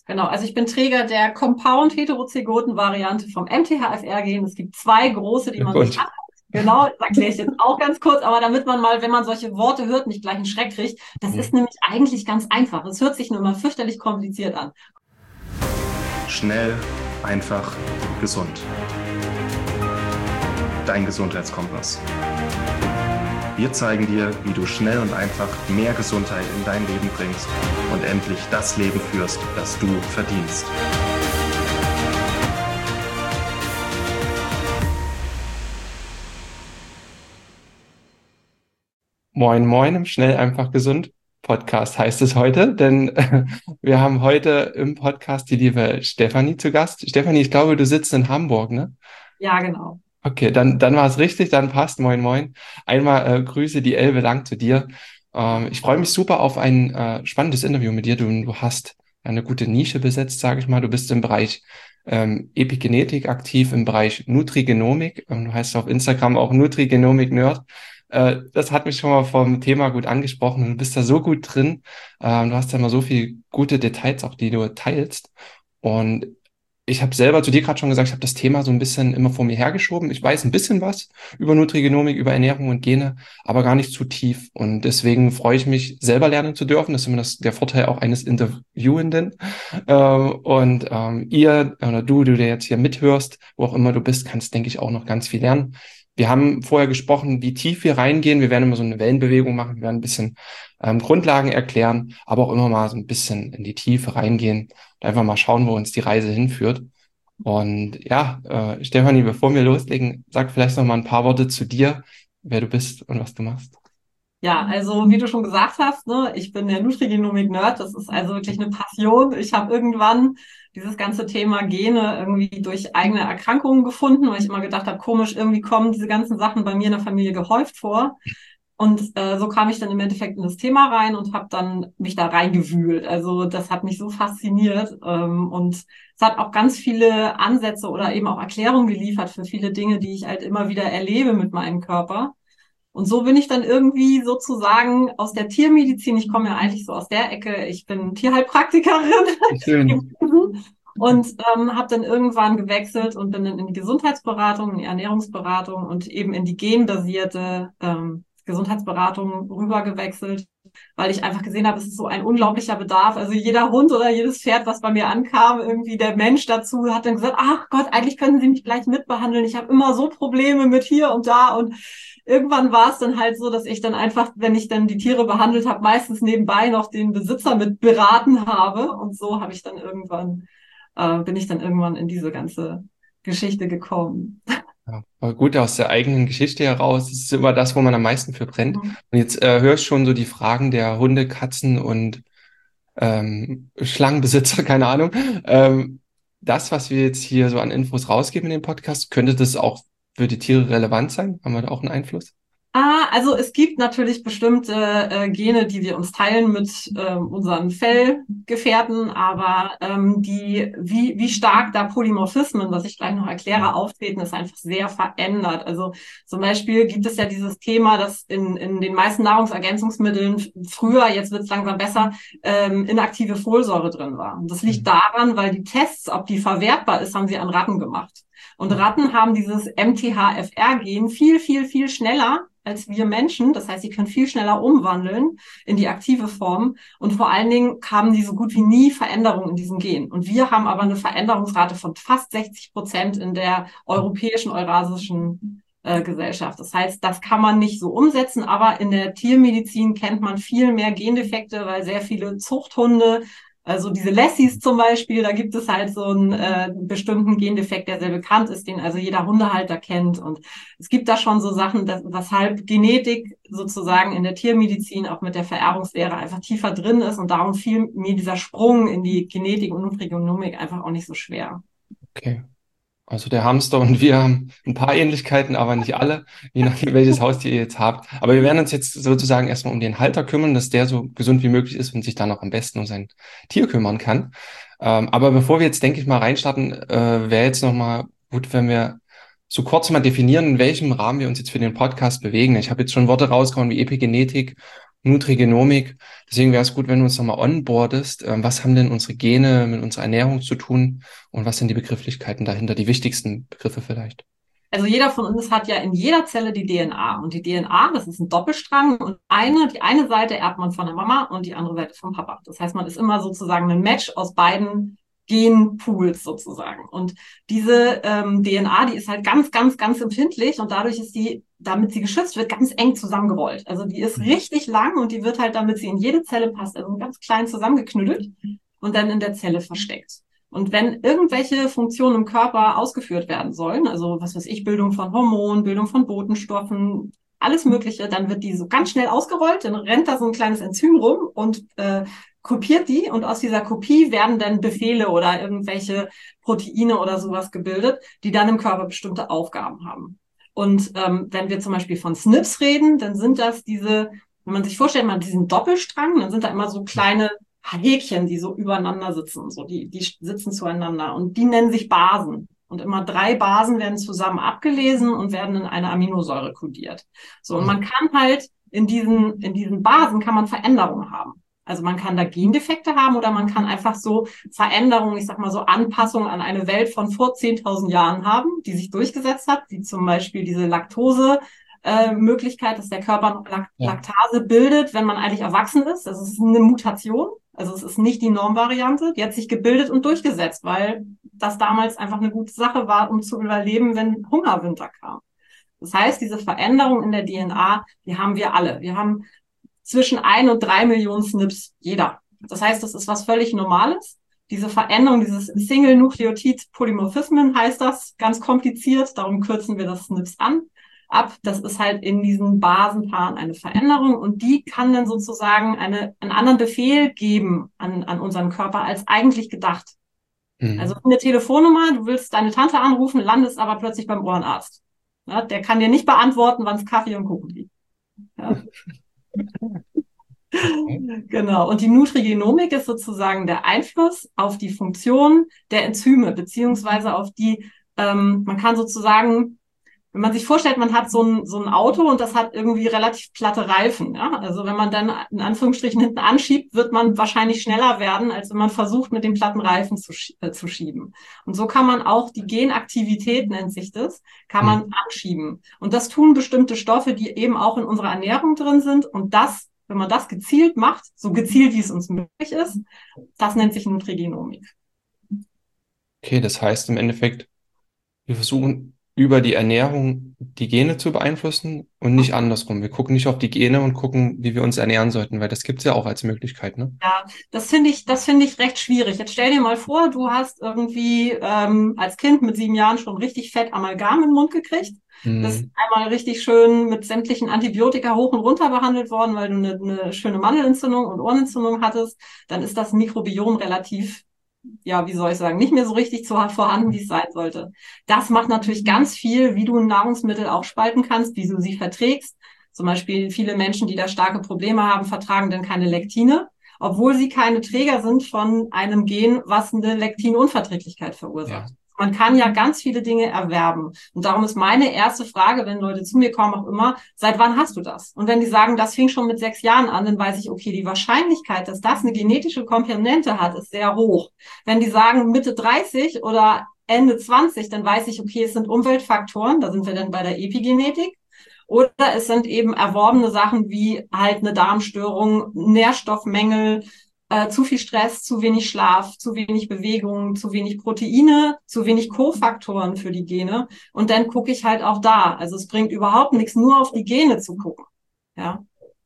Genau, also ich bin Träger der Compound-Heterozygoten-Variante vom MTHFR-Gen. Es gibt zwei große, die man sich Glückwunsch. anguckt. Genau, das erkläre ich jetzt auch ganz kurz, aber damit man mal, wenn man solche Worte hört, nicht gleich einen Schreck kriegt. Das ist nämlich eigentlich ganz einfach. Es hört sich nur immer fürchterlich kompliziert an. Schnell, einfach, gesund. Dein Gesundheitskompass. Wir zeigen dir, wie du schnell und einfach mehr Gesundheit in dein Leben bringst und endlich das Leben führst, das du verdienst. Moin, moin im Schnell, einfach, gesund Podcast heißt es heute, denn wir haben heute im Podcast die liebe Stefanie zu Gast. Stefanie, ich glaube, du sitzt in Hamburg, ne? Ja, genau. Okay, dann war es richtig, dann passt. Moin, moin. Einmal Grüße, die Elbe lang zu dir. Ich freue mich super auf ein spannendes Interview mit dir. Du hast eine gute Nische besetzt, sage ich mal. Du bist im Bereich Epigenetik aktiv, im Bereich Nutrigenomik. Du heißt auf Instagram auch Nutrigenomik Nerd. Das hat mich schon mal vom Thema gut angesprochen. Du bist da so gut drin. Du hast da immer so viele gute Details, auch die du teilst. Und ich habe selber zu dir gerade schon gesagt, ich habe das Thema so ein bisschen immer vor mir hergeschoben. Ich weiß ein bisschen was über Nutrigenomik, über Ernährung und Gene, aber gar nicht zu tief. Und deswegen freue ich mich, selber lernen zu dürfen. Das ist immer der Vorteil auch eines Interviewenden. Ihr oder du der jetzt hier mithörst, wo auch immer du bist, kannst, denke ich, auch noch ganz viel lernen. Wir haben vorher gesprochen, wie tief wir reingehen. Wir werden immer so eine Wellenbewegung machen. Wir werden ein bisschen Grundlagen erklären, aber auch immer mal so ein bisschen in die Tiefe reingehen und einfach mal schauen, wo uns die Reise hinführt. Und ja, Stefanie, bevor wir loslegen, sag vielleicht noch mal ein paar Worte zu dir, wer du bist und was du machst. Ja, also wie du schon gesagt hast, ne, ich bin der Nutrigenomik-Nerd. Das ist also wirklich eine Passion. Ich habe irgendwann dieses ganze Thema Gene irgendwie durch eigene Erkrankungen gefunden, weil ich immer gedacht habe, komisch, irgendwie kommen diese ganzen Sachen bei mir in der Familie gehäuft vor. Und so kam ich dann im Endeffekt in das Thema rein und habe dann mich da reingewühlt. Also das hat mich so fasziniert und es hat auch ganz viele Ansätze oder eben auch Erklärungen geliefert für viele Dinge, die ich halt immer wieder erlebe mit meinem Körper. Und so bin ich dann irgendwie sozusagen aus der Tiermedizin, ich komme ja eigentlich so aus der Ecke, ich bin Tierheilpraktikerin Schön. und habe dann irgendwann gewechselt und bin dann in die Gesundheitsberatung, in die Ernährungsberatung und eben in die genbasierte Gesundheitsberatung rübergewechselt, weil ich einfach gesehen habe, es ist so ein unglaublicher Bedarf. Also jeder Hund oder jedes Pferd, was bei mir ankam, irgendwie der Mensch dazu, hat dann gesagt, ach Gott, eigentlich können Sie mich gleich mitbehandeln. Ich habe immer so Probleme mit hier und da. Und irgendwann war es dann halt so, dass ich dann einfach, wenn ich dann die Tiere behandelt habe, meistens nebenbei noch den Besitzer mit beraten habe. Und so habe ich dann irgendwann, bin ich dann irgendwann in diese ganze Geschichte gekommen. Ja, aber gut, aus der eigenen Geschichte heraus, das ist immer das, wo man am meisten für brennt. Und jetzt höre ich schon so die Fragen der Hunde, Katzen und Schlangenbesitzer, keine Ahnung. Das, was wir jetzt hier so an Infos rausgeben in dem Podcast, könnte das auch für die Tiere relevant sein? Haben wir da auch einen Einfluss? Also es gibt natürlich bestimmte Gene, die wir uns teilen mit unseren Fellgefährten, aber wie stark da Polymorphismen, was ich gleich noch erkläre, auftreten, ist einfach sehr verändert. Also zum Beispiel gibt es ja dieses Thema, dass in den meisten Nahrungsergänzungsmitteln früher, jetzt wird es langsam besser, inaktive Folsäure drin war. Und das liegt daran, weil die Tests, ob die verwertbar ist, haben sie an Ratten gemacht. Und Ratten haben dieses MTHFR-Gen viel, viel, viel schneller als wir Menschen. Das heißt, sie können viel schneller umwandeln in die aktive Form. Und vor allen Dingen haben die so gut wie nie Veränderungen in diesem Gen. Und wir haben aber eine Veränderungsrate von fast 60% in der europäischen, eurasischen Gesellschaft. Das heißt, das kann man nicht so umsetzen, aber in der Tiermedizin kennt man viel mehr Gendefekte, weil sehr viele Zuchthunde, also diese Lassies zum Beispiel, da gibt es halt so einen bestimmten Gendefekt, der sehr bekannt ist, den also jeder Hundehalter kennt. Und es gibt da schon so Sachen, weshalb Genetik sozusagen in der Tiermedizin auch mit der Vererbungslehre einfach tiefer drin ist. Und darum fiel mir dieser Sprung in die Genetik und Nutrigenomik einfach auch nicht so schwer. Okay. Also der Hamster und wir haben ein paar Ähnlichkeiten, aber nicht alle, je nachdem, welches Haustier ihr jetzt habt. Aber wir werden uns jetzt sozusagen erstmal um den Halter kümmern, dass der so gesund wie möglich ist und sich dann auch am besten um sein Tier kümmern kann. Aber bevor wir jetzt, denke ich mal, reinstarten, wäre jetzt nochmal gut, wenn wir so kurz mal definieren, in welchem Rahmen wir uns jetzt für den Podcast bewegen. Ich habe jetzt schon Worte rausgehauen wie Epigenetik Nutrigenomik. Deswegen wäre es gut, wenn du uns nochmal onboardest. Was haben denn unsere Gene mit unserer Ernährung zu tun und was sind die Begrifflichkeiten dahinter, die wichtigsten Begriffe vielleicht? Also jeder von uns hat ja in jeder Zelle die DNA. Und die DNA, das ist ein Doppelstrang. Und die eine Seite erbt man von der Mama und die andere Seite vom Papa. Das heißt, man ist immer sozusagen ein Match aus beiden Genpools sozusagen. Und diese DNA, die ist halt ganz, ganz, ganz empfindlich und dadurch ist die, damit sie geschützt wird, ganz eng zusammengerollt. Also die ist richtig lang und die wird halt, damit sie in jede Zelle passt, also ganz klein zusammengeknüttelt und dann in der Zelle versteckt. Und wenn irgendwelche Funktionen im Körper ausgeführt werden sollen, also was weiß ich, Bildung von Hormonen, Bildung von Botenstoffen, alles Mögliche, dann wird die so ganz schnell ausgerollt, dann rennt da so ein kleines Enzym rum und kopiert die und aus dieser Kopie werden dann Befehle oder irgendwelche Proteine oder sowas gebildet, die dann im Körper bestimmte Aufgaben haben. Und wenn wir zum Beispiel von SNPs reden, dann sind das diese, wenn man sich vorstellt, man hat diesen Doppelstrang, dann sind da immer so kleine Häkchen, die so übereinander sitzen, so die sitzen zueinander und die nennen sich Basen. Und immer 3 Basen werden zusammen abgelesen und werden in eine Aminosäure kodiert. So, und man kann halt in diesen Basen kann man Veränderungen haben. Also man kann da Gendefekte haben oder man kann einfach so Veränderungen, ich sag mal so Anpassungen an eine Welt von vor 10.000 Jahren haben, die sich durchgesetzt hat, wie zum Beispiel diese Laktose, Möglichkeit, dass der Körper noch Laktase bildet, wenn man eigentlich erwachsen ist. Das ist eine Mutation. Also es ist nicht die Normvariante. Die hat sich gebildet und durchgesetzt, weil das damals einfach eine gute Sache war, um zu überleben, wenn Hungerwinter kam. Das heißt, diese Veränderung in der DNA, die haben wir alle. Wir haben zwischen 1 und 3 Millionen SNPs, jeder. Das heißt, das ist was völlig Normales. Diese Veränderung, dieses Single-Nukleotid-Polymorphismen heißt das, ganz kompliziert, darum kürzen wir das SNPs ab. Das ist halt in diesen Basenpaaren eine Veränderung und die kann dann sozusagen einen anderen Befehl geben an unseren Körper als eigentlich gedacht. Also eine Telefonnummer, du willst deine Tante anrufen, landest aber plötzlich beim Ohrenarzt. Ja, der kann dir nicht beantworten, wann es Kaffee und Kuchen gibt. Ja. Genau. Und die Nutrigenomik ist sozusagen der Einfluss auf die Funktion der Enzyme, beziehungsweise auf die, man kann sozusagen, wenn man sich vorstellt, man hat so ein Auto und das hat irgendwie relativ platte Reifen. Ja? Also wenn man dann in Anführungsstrichen hinten anschiebt, wird man wahrscheinlich schneller werden, als wenn man versucht, mit dem platten Reifen zu schieben. Und so kann man auch die Genaktivität, nennt sich das, kann man anschieben. Und das tun bestimmte Stoffe, die eben auch in unserer Ernährung drin sind. Und das, wenn man das gezielt macht, so gezielt, wie es uns möglich ist, das nennt sich Nutrigenomik. Okay, das heißt im Endeffekt, wir versuchen über die Ernährung die Gene zu beeinflussen und nicht andersrum. Wir gucken nicht auf die Gene und gucken, wie wir uns ernähren sollten, weil das gibt's ja auch als Möglichkeit, ne? Ja, das finde ich recht schwierig. Jetzt stell dir mal vor, du hast irgendwie als Kind mit 7 Jahren schon richtig fett Amalgam im Mund gekriegt. Bist einmal richtig schön mit sämtlichen Antibiotika hoch und runter behandelt worden, weil du eine schöne Mandelentzündung und Ohrenentzündung hattest. Dann ist das Mikrobiom relativ, ja, wie soll ich sagen, nicht mehr so richtig vorhanden, wie es sein sollte. Das macht natürlich ganz viel, wie du Nahrungsmittel aufspalten kannst, wie du sie verträgst. Zum Beispiel viele Menschen, die da starke Probleme haben, vertragen dann keine Lektine, obwohl sie keine Träger sind von einem Gen, was eine Lektinunverträglichkeit verursacht. Ja. Man kann ja ganz viele Dinge erwerben. Und darum ist meine erste Frage, wenn Leute zu mir kommen, auch immer, seit wann hast du das? Und wenn die sagen, das fing schon mit 6 Jahren an, dann weiß ich, okay, die Wahrscheinlichkeit, dass das eine genetische Komponente hat, ist sehr hoch. Wenn die sagen Mitte 30 oder Ende 20, dann weiß ich, okay, es sind Umweltfaktoren, da sind wir dann bei der Epigenetik. Oder es sind eben erworbene Sachen wie halt eine Darmstörung, Nährstoffmängel, zu viel Stress, zu wenig Schlaf, zu wenig Bewegung, zu wenig Proteine, zu wenig Kofaktoren für die Gene. Und dann gucke ich halt auch da. Also es bringt überhaupt nichts, nur auf die Gene zu gucken. Ja.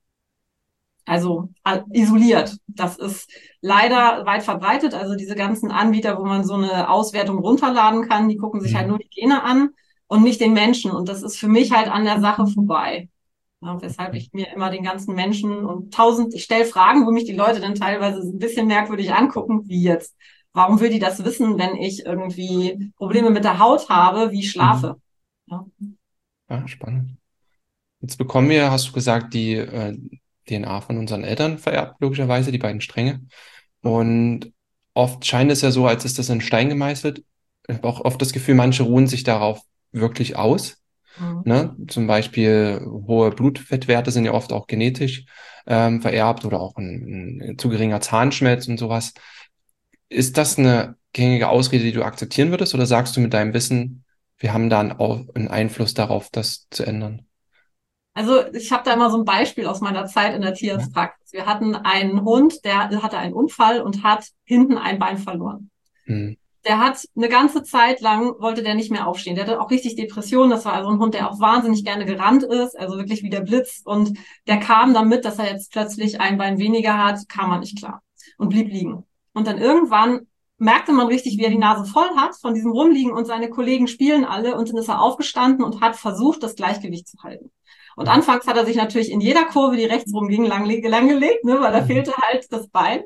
Also isoliert. Das ist leider weit verbreitet. Also diese ganzen Anbieter, wo man so eine Auswertung runterladen kann, die gucken sich halt nur die Gene an und nicht den Menschen. Und das ist für mich halt an der Sache vorbei. Ja, weshalb ich mir immer den ganzen Menschen und ich stelle Fragen, wo mich die Leute dann teilweise ein bisschen merkwürdig angucken, wie jetzt. Warum will die das wissen, wenn ich irgendwie Probleme mit der Haut habe, wie ich schlafe? Ja. Ja, spannend. Jetzt bekommen wir, hast du gesagt, die DNA von unseren Eltern vererbt, logischerweise, die beiden Stränge. Und oft scheint es ja so, als ist das in Stein gemeißelt. Ich habe auch oft das Gefühl, manche ruhen sich darauf wirklich aus. ne? Zum Beispiel hohe Blutfettwerte sind ja oft auch genetisch vererbt oder auch ein zu geringer Zahnschmelz und sowas. Ist das eine gängige Ausrede, die du akzeptieren würdest, oder sagst du mit deinem Wissen, wir haben da einen Einfluss darauf, das zu ändern? Also ich habe da immer so ein Beispiel aus meiner Zeit in der Ja. Tierarztpraxis. Wir hatten einen Hund, der hatte einen Unfall und hat hinten ein Bein verloren. Hm. Der hat eine ganze Zeit lang, wollte der nicht mehr aufstehen. Der hatte auch richtig Depressionen. Das war also ein Hund, der auch wahnsinnig gerne gerannt ist, also wirklich wie der Blitz. Und der kam damit, dass er jetzt plötzlich ein Bein weniger hat, kam er nicht klar und blieb liegen. Und dann irgendwann merkte man richtig, wie er die Nase voll hat von diesem Rumliegen und seine Kollegen spielen alle, und dann ist er aufgestanden und hat versucht, das Gleichgewicht zu halten. Und anfangs hat er sich natürlich in jeder Kurve, die rechts rumging, langgelegt, ne, weil da fehlte halt das Bein.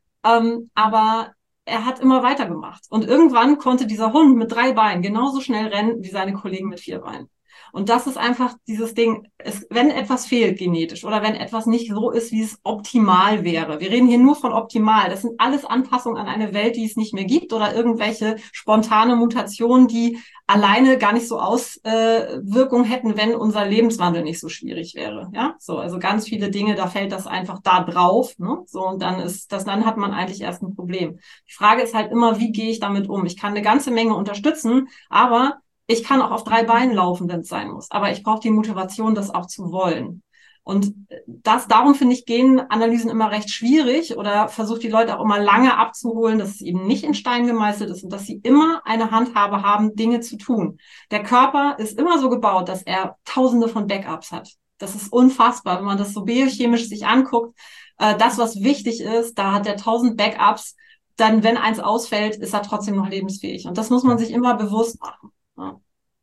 Aber er hat immer weitergemacht. Und irgendwann konnte dieser Hund mit 3 Beinen genauso schnell rennen wie seine Kollegen mit 4 Beinen. Und das ist einfach dieses Ding, wenn etwas fehlt genetisch oder wenn etwas nicht so ist, wie es optimal wäre. Wir reden hier nur von optimal. Das sind alles Anpassungen an eine Welt, die es nicht mehr gibt, oder irgendwelche spontane Mutationen, die alleine gar nicht so Auswirkungen hätten, wenn unser Lebenswandel nicht so schwierig wäre. Ja, so, also ganz viele Dinge, da fällt das einfach da drauf, ne? So, und dann hat man eigentlich erst ein Problem. Die Frage ist halt immer, wie gehe ich damit um? Ich kann eine ganze Menge unterstützen, aber ich kann auch auf 3 Beinen laufen, wenn es sein muss. Aber ich brauche die Motivation, das auch zu wollen. Und darum finde ich Genanalysen immer recht schwierig, oder versuche die Leute auch immer lange abzuholen, dass es eben nicht in Stein gemeißelt ist und dass sie immer eine Handhabe haben, Dinge zu tun. Der Körper ist immer so gebaut, dass er Tausende von Backups hat. Das ist unfassbar, wenn man das so biochemisch sich anguckt. Das, was wichtig ist, da hat er 1000 Backups. Dann, wenn eins ausfällt, ist er trotzdem noch lebensfähig. Und das muss man sich immer bewusst machen. Ja.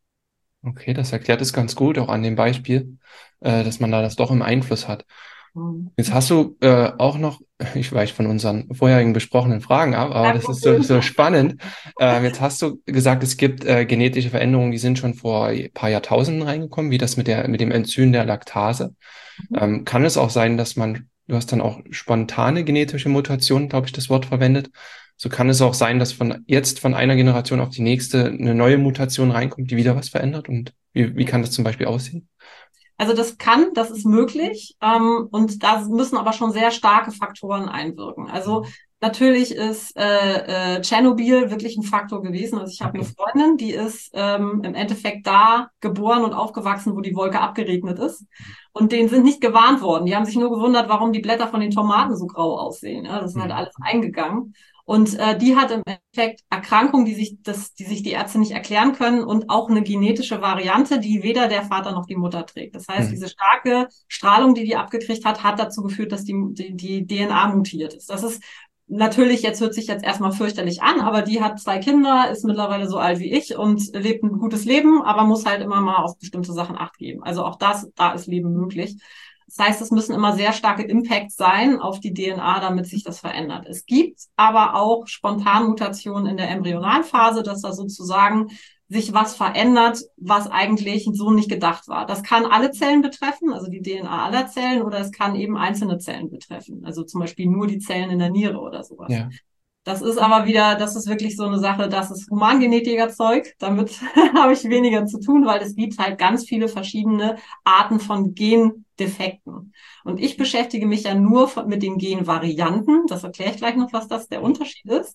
Okay, das erklärt es ganz gut, auch an dem Beispiel, dass man da das doch im Einfluss hat. Jetzt hast du auch noch, ich weiche von unseren vorherigen besprochenen Fragen ab, aber das ist so spannend. Jetzt hast du gesagt, es gibt genetische Veränderungen, die sind schon vor ein paar Jahrtausenden reingekommen, wie das mit dem Entzym der Laktase. Kann es auch sein, dass du hast dann auch spontane genetische Mutationen, glaube ich, das Wort verwendet. So kann es auch sein, dass von einer Generation auf die nächste eine neue Mutation reinkommt, die wieder was verändert. Und wie kann das zum Beispiel aussehen? Also das ist möglich. Und da müssen aber schon sehr starke Faktoren einwirken. Also natürlich ist Tschernobyl wirklich ein Faktor gewesen. Also ich habe eine Freundin, die ist im Endeffekt da geboren und aufgewachsen, wo die Wolke abgeregnet ist. Und denen sind nicht gewarnt worden. Die haben sich nur gewundert, warum die Blätter von den Tomaten so grau aussehen. Ja, das ist halt alles eingegangen. Und die hat im Endeffekt Erkrankungen, die sich die Ärzte nicht erklären können, und auch eine genetische Variante, die weder der Vater noch die Mutter trägt. Das heißt, diese starke Strahlung, die abgekriegt hat, hat dazu geführt, dass die DNA mutiert ist. Das ist natürlich, hört sich jetzt erstmal fürchterlich an, aber die hat 2 Kinder, ist mittlerweile so alt wie ich und lebt ein gutes Leben, aber muss halt immer mal auf bestimmte Sachen Acht geben. Also auch da ist Leben möglich. Das heißt, es müssen immer sehr starke Impacts sein auf die DNA, damit sich das verändert. Es gibt aber auch Spontanmutationen in der Embryonalphase, dass da sozusagen sich was verändert, was eigentlich so nicht gedacht war. Das kann alle Zellen betreffen, also die DNA aller Zellen, oder es kann eben einzelne Zellen betreffen, also zum Beispiel nur die Zellen in der Niere oder sowas. Ja. Das ist wirklich so eine Sache, das ist Humangenetiker-Zeug. Damit habe ich weniger zu tun, weil es gibt halt ganz viele verschiedene Arten von Gendefekten. Und ich beschäftige mich ja nur mit den Genvarianten. Das erkläre ich gleich noch, was das der Unterschied ist.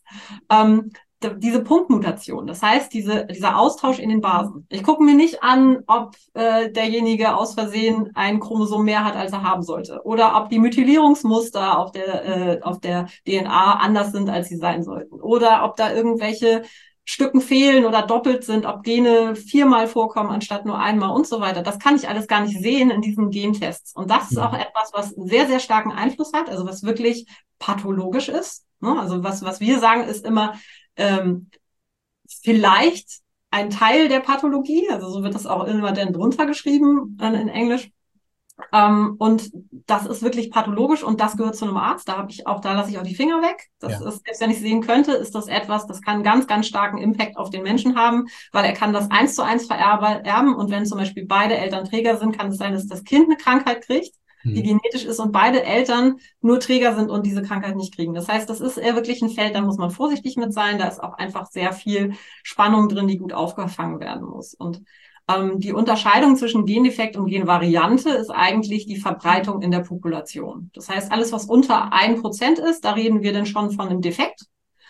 Diese Punktmutation, das heißt, dieser Austausch in den Basen. Ich gucke mir nicht an, ob derjenige aus Versehen ein Chromosom mehr hat, als er haben sollte, oder ob die Methylierungsmuster auf der DNA anders sind, als sie sein sollten, oder ob da irgendwelche Stücken fehlen oder doppelt sind, ob Gene 4-mal vorkommen anstatt nur einmal und so weiter. Das kann ich alles gar nicht sehen in diesen Gentests. Und das ist auch etwas, was sehr, sehr starken Einfluss hat, also was wirklich pathologisch ist. Also was wir sagen, ist immer, vielleicht ein Teil der Pathologie, also so wird das auch immer dann drunter geschrieben in Englisch. Und das ist wirklich pathologisch und das gehört zu einem Arzt. Da lasse ich auch die Finger weg. Das ist, selbst wenn ich sehen könnte, ist das etwas, das kann ganz, ganz starken Impact auf den Menschen haben, weil er kann das 1:1 vererben. Und wenn zum Beispiel beide Eltern Träger sind, kann es sein, dass das Kind eine Krankheit kriegt, die genetisch ist, und beide Eltern nur Träger sind und diese Krankheit nicht kriegen. Das heißt, das ist eher wirklich ein Feld, da muss man vorsichtig mit sein. Da ist auch einfach sehr viel Spannung drin, die gut aufgefangen werden muss. Und Die Unterscheidung zwischen Gendefekt und Genvariante ist eigentlich die Verbreitung in der Population. Das heißt, alles, was unter 1% ist, da reden wir dann schon von einem Defekt.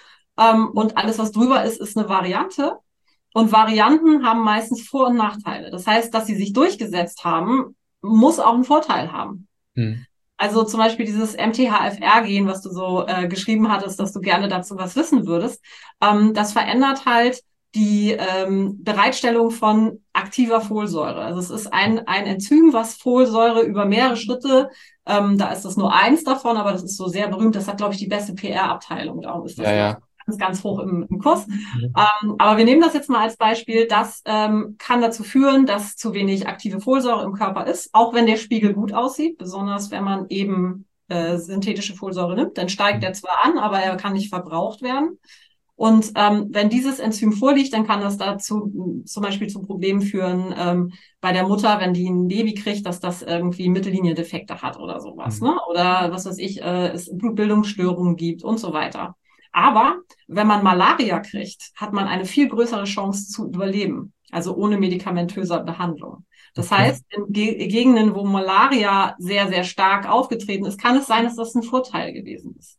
Und alles, was drüber ist, ist eine Variante. Und Varianten haben meistens Vor- und Nachteile. Das heißt, dass sie sich durchgesetzt haben, muss auch einen Vorteil haben. Also zum Beispiel dieses MTHFR-Gen, was du so geschrieben hattest, dass du gerne dazu was wissen würdest, das verändert halt die Bereitstellung von aktiver Folsäure. Also es ist ein Enzym, was Folsäure über mehrere Schritte, da ist das nur eins davon, aber das ist so sehr berühmt, das hat, glaube ich, die beste PR-Abteilung, darum ist das ganz, ganz hoch im Kurs. Aber wir nehmen das jetzt mal als Beispiel. Das kann dazu führen, dass zu wenig aktive Folsäure im Körper ist, auch wenn der Spiegel gut aussieht, besonders wenn man eben synthetische Folsäure nimmt, dann steigt er zwar an, aber er kann nicht verbraucht werden. Und wenn dieses Enzym vorliegt, dann kann das dazu zum Beispiel zu Problemen führen bei der Mutter, wenn die ein Baby kriegt, dass das irgendwie Mittellinie-Defekte hat oder sowas, ne? Oder was weiß ich, es Blutbildungsstörungen gibt und so weiter. Aber wenn man Malaria kriegt, hat man eine viel größere Chance zu überleben, also ohne medikamentöse Behandlung. Das heißt, in Gegenden, wo Malaria sehr, sehr stark aufgetreten ist, kann es sein, dass das ein Vorteil gewesen ist.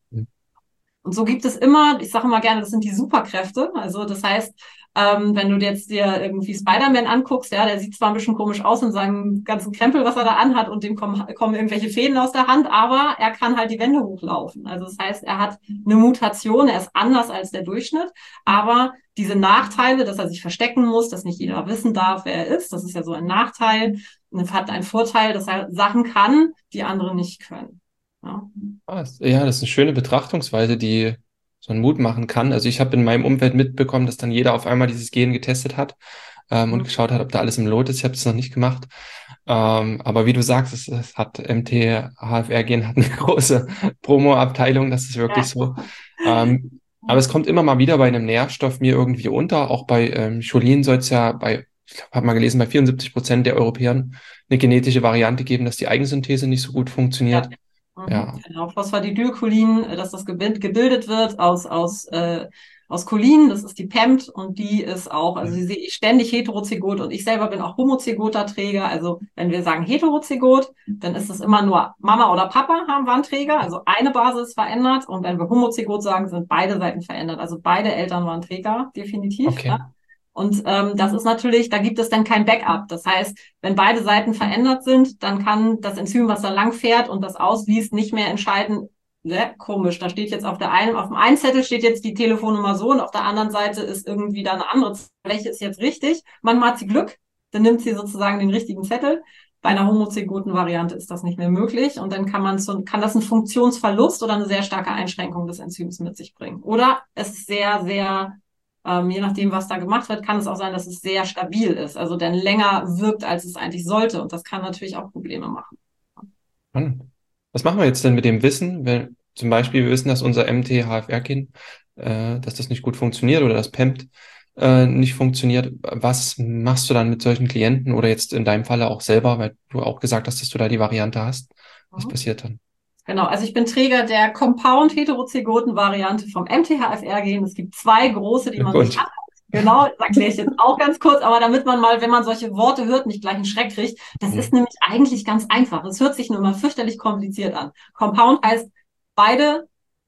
Und so gibt es immer, ich sage immer gerne, das sind die Superkräfte. Also das heißt, wenn du jetzt dir irgendwie Spider-Man anguckst, ja, der sieht zwar ein bisschen komisch aus in seinem ganzen Krempel, was er da anhat, und dem kommen irgendwelche Fäden aus der Hand, aber er kann halt die Wände hochlaufen. Also das heißt, er hat eine Mutation, er ist anders als der Durchschnitt, aber diese Nachteile, dass er sich verstecken muss, dass nicht jeder wissen darf, wer er ist, das ist ja so ein Nachteil, und hat einen Vorteil, dass er Sachen kann, die andere nicht können. Ja. Ja, das ist eine schöne Betrachtungsweise, die so einen Mut machen kann. Also ich habe in meinem Umfeld mitbekommen, dass dann jeder auf einmal dieses Gen getestet hat und geschaut hat, ob da alles im Lot ist. Ich habe es noch nicht gemacht. Aber wie du sagst, es hat MT-HFR-Gen hat eine große Promo-Abteilung, das ist wirklich so. Aber es kommt immer mal wieder bei einem Nährstoff mir irgendwie unter. Auch bei Cholin soll es ja ich habe mal gelesen, bei 74% der Europäer eine genetische Variante geben, dass die Eigensynthese nicht so gut funktioniert. Ja. Genau, Phosphatidylcholin, dass das gebildet wird aus Cholin, das ist die PEMT, und die ist auch, also die sehe ich ständig heterozygot, und ich selber bin auch homozygoter Träger. Also wenn wir sagen heterozygot, dann ist es immer nur Mama oder Papa haben Warnträger, also eine Basis verändert, und wenn wir homozygot sagen, sind beide Seiten verändert, also beide Eltern waren Träger, definitiv. Okay. Ja? Und das ist natürlich, da gibt es dann kein Backup. Das heißt, wenn beide Seiten verändert sind, dann kann das Enzym, was da lang fährt und das ausliest, nicht mehr entscheiden, komisch, da steht jetzt auf dem einen Zettel steht jetzt die Telefonnummer so, und auf der anderen Seite ist irgendwie da eine andere, welche ist jetzt richtig? Manchmal hat sie Glück, dann nimmt sie sozusagen den richtigen Zettel. Bei einer homozygoten Variante ist das nicht mehr möglich, und dann kann das einen Funktionsverlust oder eine sehr starke Einschränkung des Enzyms mit sich bringen. Oder es ist sehr, sehr je nachdem, was da gemacht wird, kann es auch sein, dass es sehr stabil ist, also dann länger wirkt, als es eigentlich sollte. Und das kann natürlich auch Probleme machen. Was machen wir jetzt denn mit dem Wissen, wenn zum Beispiel wir wissen, dass unser MT-HFR-Gen, dass das nicht gut funktioniert oder das PEMT nicht funktioniert? Was machst du dann mit solchen Klienten oder jetzt in deinem Falle auch selber, weil du auch gesagt hast, dass du da die Variante hast? Was passiert dann? Genau, also ich bin Träger der Compound-heterozygoten-Variante vom MTHFR-Gen. Es gibt zwei große, die man sich anguckt. Genau, das erkläre ich jetzt auch ganz kurz, aber damit man mal, wenn man solche Worte hört, nicht gleich einen Schreck kriegt. Das ist nämlich eigentlich ganz einfach. Es hört sich nur immer fürchterlich kompliziert an. Compound heißt, beide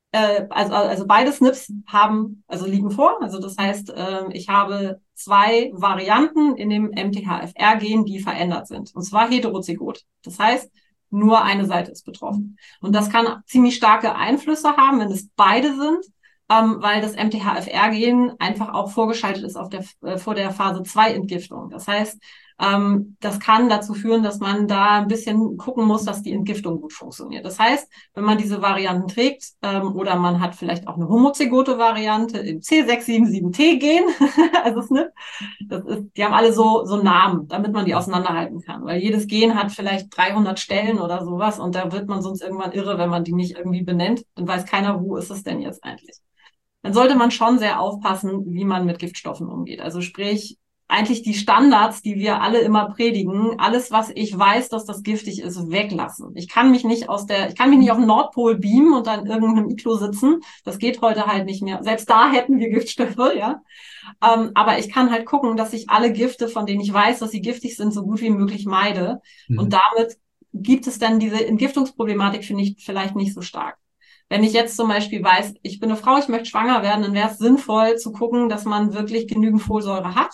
SNPs liegen vor. Also das heißt, ich habe zwei Varianten in dem MTHFR-Gen, die verändert sind. Und zwar heterozygot. Das heißt, nur eine Seite ist betroffen. Und das kann ziemlich starke Einflüsse haben, wenn es beide sind, weil das MTHFR-Gen einfach auch vorgeschaltet ist vor der Phase 2 Entgiftung. Das heißt, das kann dazu führen, dass man da ein bisschen gucken muss, dass die Entgiftung gut funktioniert. Das heißt, wenn man diese Varianten trägt, oder man hat vielleicht auch eine homozygote Variante im C677T-Gen, also SNP, die haben alle so Namen, damit man die auseinanderhalten kann, weil jedes Gen hat vielleicht 300 Stellen oder sowas, und da wird man sonst irgendwann irre, wenn man die nicht irgendwie benennt. Dann weiß keiner, wo ist es denn jetzt eigentlich. Dann sollte man schon sehr aufpassen, wie man mit Giftstoffen umgeht. Also sprich, eigentlich die Standards, die wir alle immer predigen. Alles, was ich weiß, dass das giftig ist, weglassen. Ich kann mich nicht auf den Nordpol beamen und dann in irgendeinem Iglo sitzen. Das geht heute halt nicht mehr. Selbst da hätten wir Giftstoffe, ja. Aber ich kann halt gucken, dass ich alle Gifte, von denen ich weiß, dass sie giftig sind, so gut wie möglich meide. Und damit gibt es dann diese Entgiftungsproblematik, finde ich, vielleicht nicht so stark. Wenn ich jetzt zum Beispiel weiß, ich bin eine Frau, ich möchte schwanger werden, dann wäre es sinnvoll zu gucken, dass man wirklich genügend Folsäure hat.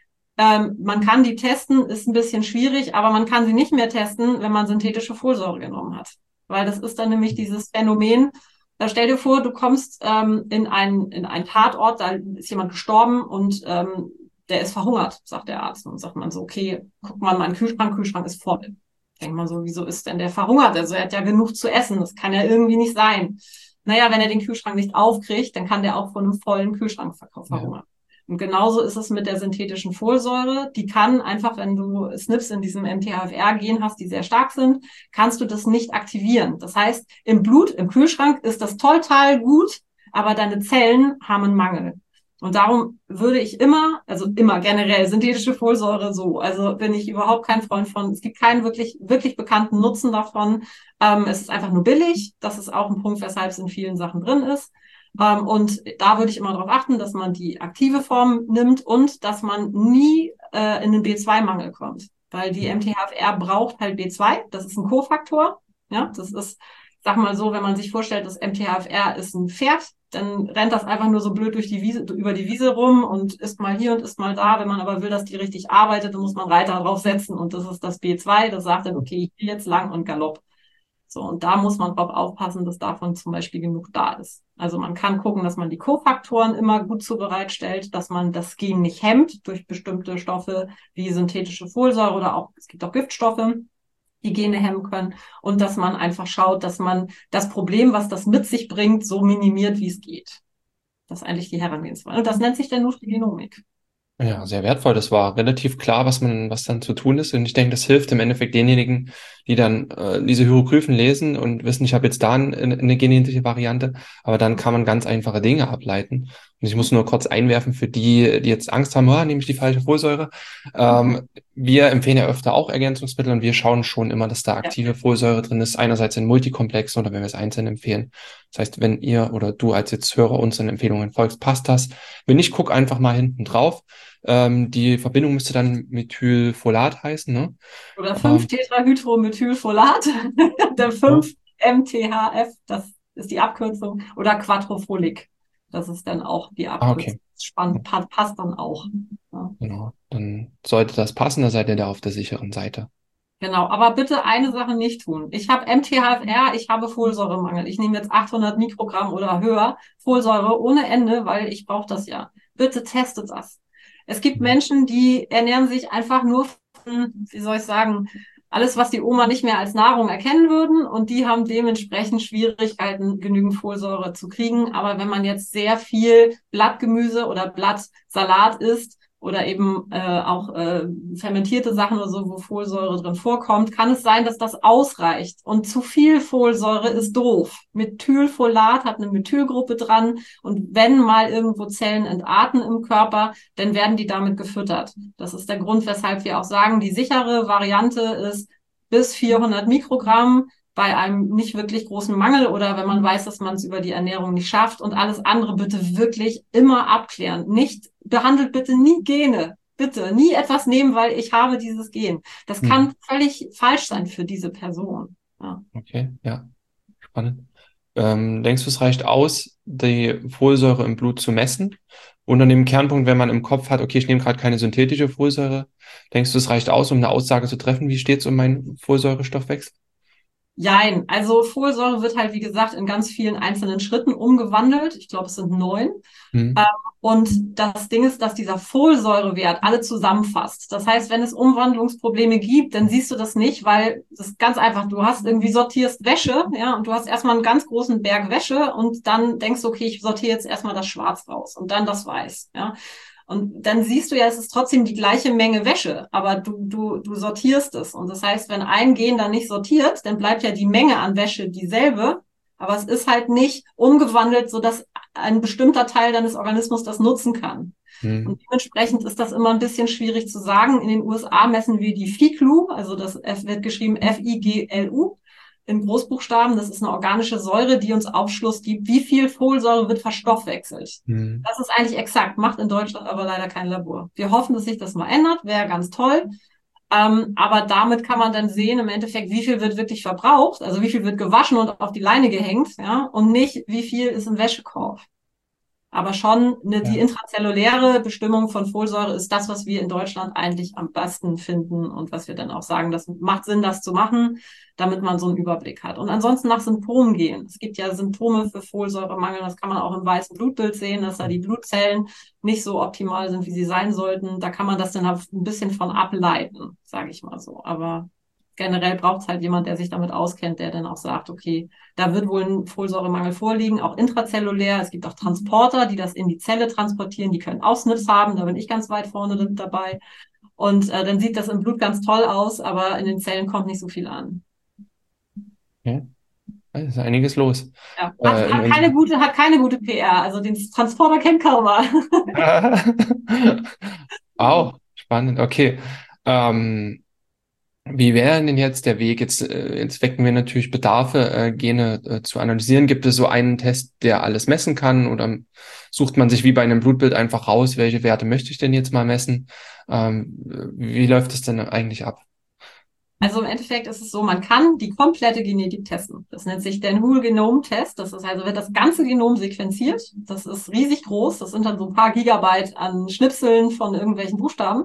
Man kann die testen, ist ein bisschen schwierig, aber man kann sie nicht mehr testen, wenn man synthetische Folsäure genommen hat. Weil das ist dann nämlich dieses Phänomen. Stell dir vor, du kommst in einen Tatort, da ist jemand gestorben und der ist verhungert, sagt der Arzt. Und sagt man so, okay, guck mal in meinen Kühlschrank ist voll. Denkt man so, wieso ist denn der verhungert? Also er hat ja genug zu essen, das kann ja irgendwie nicht sein. Naja, wenn er den Kühlschrank nicht aufkriegt, dann kann der auch von einem vollen Kühlschrank verhungern. Ja. Und genauso ist es mit der synthetischen Folsäure. Die kann einfach, wenn du SNPs in diesem MTHFR-Gen hast, die sehr stark sind, kannst du das nicht aktivieren. Das heißt, im Blut, im Kühlschrank ist das total gut, aber deine Zellen haben einen Mangel. Und darum würde ich immer generell synthetische Folsäure so. Also bin ich überhaupt kein Freund von. Es gibt keinen wirklich bekannten Nutzen davon. Es ist einfach nur billig. Das ist auch ein Punkt, weshalb es in vielen Sachen drin ist. Und da würde ich immer darauf achten, dass man die aktive Form nimmt und dass man nie in den B2-Mangel kommt. Weil die MTHFR braucht halt B2. Das ist ein Kofaktor. Ja, das ist, sag mal so, wenn man sich vorstellt, das MTHFR ist ein Pferd, dann rennt das einfach nur so blöd über die Wiese rum und ist mal hier und ist mal da. Wenn man aber will, dass die richtig arbeitet, dann muss man Reiter draufsetzen und das ist das B2. Das sagt dann, okay, ich gehe jetzt lang und Galopp. So, und da muss man drauf aufpassen, dass davon zum Beispiel genug da ist. Also man kann gucken, dass man die Kofaktoren immer gut bereitstellt, dass man das Gen nicht hemmt durch bestimmte Stoffe wie synthetische Folsäure oder auch, es gibt auch Giftstoffe, die Gene hemmen können, und dass man einfach schaut, dass man das Problem, was das mit sich bringt, so minimiert, wie es geht. Das ist eigentlich die Herangehensweise. Und das nennt sich dann Nutrigenomik. Ja, sehr wertvoll. Das war relativ klar, was dann zu tun ist. Und ich denke, das hilft im Endeffekt denjenigen, die dann diese Hieroglyphen lesen und wissen, ich habe jetzt da eine genetische Variante, aber dann kann man ganz einfache Dinge ableiten. Und ich muss nur kurz einwerfen für die, die jetzt Angst haben, nehme ich die falsche Folsäure. Wir empfehlen ja öfter auch Ergänzungsmittel und wir schauen schon immer, dass da aktive Folsäure drin ist. Einerseits in Multikomplexen oder wenn wir es einzeln empfehlen. Das heißt, wenn ihr oder du als jetzt Hörer unseren Empfehlungen folgst, passt das. Wenn nicht, guck einfach mal hinten drauf. Die Verbindung müsste dann Methylfolat heißen, ne? Oder 5-Tetrahydromethylfolat. Der 5-MTHF, das ist die Abkürzung. Oder Quattrofolik. Das ist dann auch die Abkürzung. Okay. Spannend, passt dann auch. Ja. Genau, dann sollte das passen, da seid ihr da auf der sicheren Seite. Genau, aber bitte eine Sache nicht tun. Ich habe MTHFR, ich habe Folsäuremangel. Ich nehme jetzt 800 Mikrogramm oder höher Folsäure ohne Ende, weil ich brauche das ja. Bitte testet das. Es gibt Menschen, die ernähren sich einfach nur von, wie soll ich sagen, alles, was die Oma nicht mehr als Nahrung erkennen würden, und die haben dementsprechend Schwierigkeiten, genügend Folsäure zu kriegen. Aber wenn man jetzt sehr viel Blattgemüse oder Blattsalat isst oder eben auch fermentierte Sachen oder so, wo Folsäure drin vorkommt, kann es sein, dass das ausreicht. Und zu viel Folsäure ist doof. Methylfolat hat eine Methylgruppe dran, und wenn mal irgendwo Zellen entarten im Körper, dann werden die damit gefüttert. Das ist der Grund, weshalb wir auch sagen, die sichere Variante ist bis 400 Mikrogramm bei einem nicht wirklich großen Mangel oder wenn man weiß, dass man es über die Ernährung nicht schafft, und alles andere bitte wirklich immer abklären. Behandelt bitte nie Gene. Bitte nie etwas nehmen, weil ich habe dieses Gen. Das kann völlig falsch sein für diese Person. Ja. Okay, ja, spannend. Denkst du, es reicht aus, die Folsäure im Blut zu messen? Und an dem Kernpunkt, wenn man im Kopf hat, okay, ich nehme gerade keine synthetische Folsäure, denkst du, es reicht aus, um eine Aussage zu treffen, wie steht es um meinen Folsäurestoffwechsel? Jein, also Folsäure wird halt, wie gesagt, in ganz vielen einzelnen Schritten umgewandelt. Ich glaube, es sind 9. Und das Ding ist, dass dieser Folsäurewert alle zusammenfasst. Das heißt, wenn es Umwandlungsprobleme gibt, dann siehst du das nicht, weil das ist ganz einfach. Du sortierst Wäsche, ja, und du hast erstmal einen ganz großen Berg Wäsche und dann denkst du, okay, ich sortiere jetzt erstmal das Schwarz raus und dann das Weiß, ja. Und dann siehst du ja, es ist trotzdem die gleiche Menge Wäsche, aber du sortierst es. Und das heißt, wenn ein Gen dann nicht sortiert, dann bleibt ja die Menge an Wäsche dieselbe, Aber es ist halt nicht umgewandelt, sodass ein bestimmter Teil deines Organismus das nutzen kann. Und dementsprechend ist das immer ein bisschen schwierig zu sagen. In den USA messen wir die FIGLU, also das wird geschrieben FIGLU in Großbuchstaben. Das ist eine organische Säure, die uns Aufschluss gibt, wie viel Folsäure wird verstoffwechselt. Das ist eigentlich exakt, macht in Deutschland aber leider kein Labor. Wir hoffen, dass sich das mal ändert, wäre ganz toll. Aber damit kann man dann sehen, im Endeffekt, wie viel wird wirklich verbraucht, also wie viel wird gewaschen und auf die Leine gehängt, ja, und nicht, wie viel ist im Wäschekorb. Aber schon die intrazelluläre Bestimmung von Folsäure ist das, was wir in Deutschland eigentlich am besten finden und was wir dann auch sagen, das macht Sinn, das zu machen, damit man so einen Überblick hat. Und ansonsten nach Symptomen gehen. Es gibt ja Symptome für Folsäuremangel, das kann man auch im weißen Blutbild sehen, dass da die Blutzellen nicht so optimal sind, wie sie sein sollten. Da kann man das dann ein bisschen von ableiten, sage ich mal so. Aber generell braucht es halt jemand, der sich damit auskennt, der dann auch sagt, okay, da wird wohl ein Folsäuremangel vorliegen, auch intrazellulär. Es gibt auch Transporter, die das in die Zelle transportieren, die können auch SNPs haben, da bin ich ganz weit vorne dabei. Und dann sieht das im Blut ganz toll aus, aber in den Zellen kommt nicht so viel an. Ja, da ist einiges los. Ja. Hat keine gute PR, also den Transporter kennt keiner. Auch spannend, okay. Wie wäre denn jetzt der Weg? Jetzt wecken wir natürlich Bedarfe, Gene zu analysieren. Gibt es so einen Test, der alles messen kann? Oder sucht man sich wie bei einem Blutbild einfach raus, welche Werte möchte ich denn jetzt mal messen? Wie läuft es denn eigentlich ab? Also im Endeffekt ist es so, man kann die komplette Genetik testen. Das nennt sich den Whole-Genome-Test. Das ist also, wird das ganze Genom sequenziert. Das ist riesig groß. Das sind dann so ein paar Gigabyte an Schnipseln von irgendwelchen Buchstaben.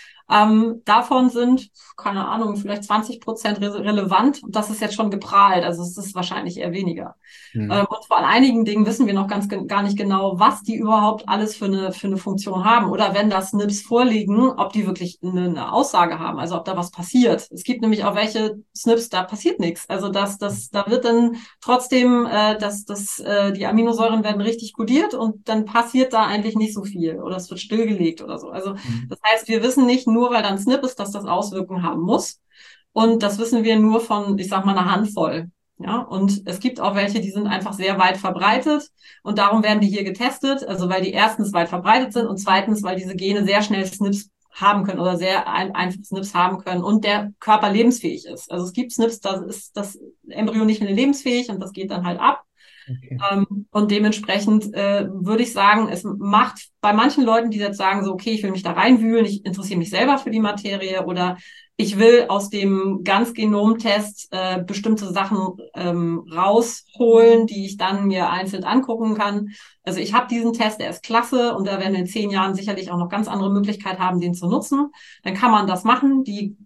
Davon sind, keine Ahnung, vielleicht 20% relevant. Und das ist jetzt schon geprahlt. Also es ist wahrscheinlich eher weniger. Und vor einigen Dingen wissen wir noch gar nicht genau, was die überhaupt alles für eine Funktion haben. Oder wenn da SNPs vorliegen, ob die wirklich eine Aussage haben. Also ob da was passiert. Es gibt nämlich auch welche SNPs, da passiert nichts. Also da wird dann trotzdem, die Aminosäuren werden richtig kodiert und dann passiert da eigentlich nicht so viel. Oder es wird stillgelegt oder so. Also das heißt, wir wissen nicht, nur weil da ein SNP ist, dass das Auswirkungen haben muss. Und das wissen wir nur von, ich sag mal, einer Handvoll. Ja, und es gibt auch welche, die sind einfach sehr weit verbreitet und darum werden die hier getestet. Also weil die erstens weit verbreitet sind und zweitens, weil diese Gene sehr schnell SNPs haben können oder sehr einfach SNPs haben können und der Körper lebensfähig ist. Also es gibt SNPs, da ist das Embryo nicht mehr lebensfähig und das geht dann halt ab. Okay. Und dementsprechend würde ich sagen, es macht bei manchen Leuten, die jetzt sagen, so, okay, ich will mich da reinwühlen, ich interessiere mich selber für die Materie oder ich will aus dem Ganzgenomtest bestimmte Sachen rausholen, die ich dann mir einzeln angucken kann. Also ich habe diesen Test, der ist klasse und da werden wir in 10 Jahren sicherlich auch noch ganz andere Möglichkeiten haben, den zu nutzen. Dann kann man das machen. Die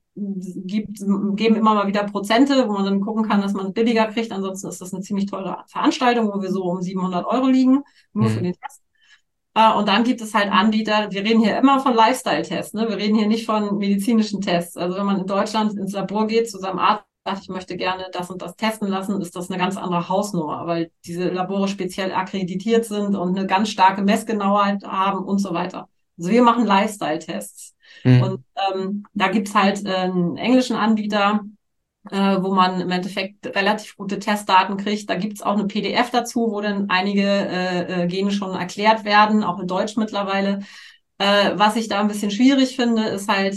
geben immer mal wieder Prozente, wo man dann gucken kann, dass man es billiger kriegt. Ansonsten ist das eine ziemlich teure Veranstaltung, wo wir so um 700 € liegen, nur für den Test. Und dann gibt es halt Anbieter, wir reden hier immer von Lifestyle-Tests, ne? Wir reden hier nicht von medizinischen Tests. Also wenn man in Deutschland ins Labor geht, zu seinem Arzt sagt, ich möchte gerne das und das testen lassen, ist das eine ganz andere Hausnummer, weil diese Labore speziell akkreditiert sind und eine ganz starke Messgenauheit haben und so weiter. Also wir machen Lifestyle-Tests. Und da gibt's halt einen englischen Anbieter, wo man im Endeffekt relativ gute Testdaten kriegt. Da gibt's auch eine PDF dazu, wo dann einige Gene schon erklärt werden, auch in Deutsch mittlerweile. Was ich da ein bisschen schwierig finde, ist halt,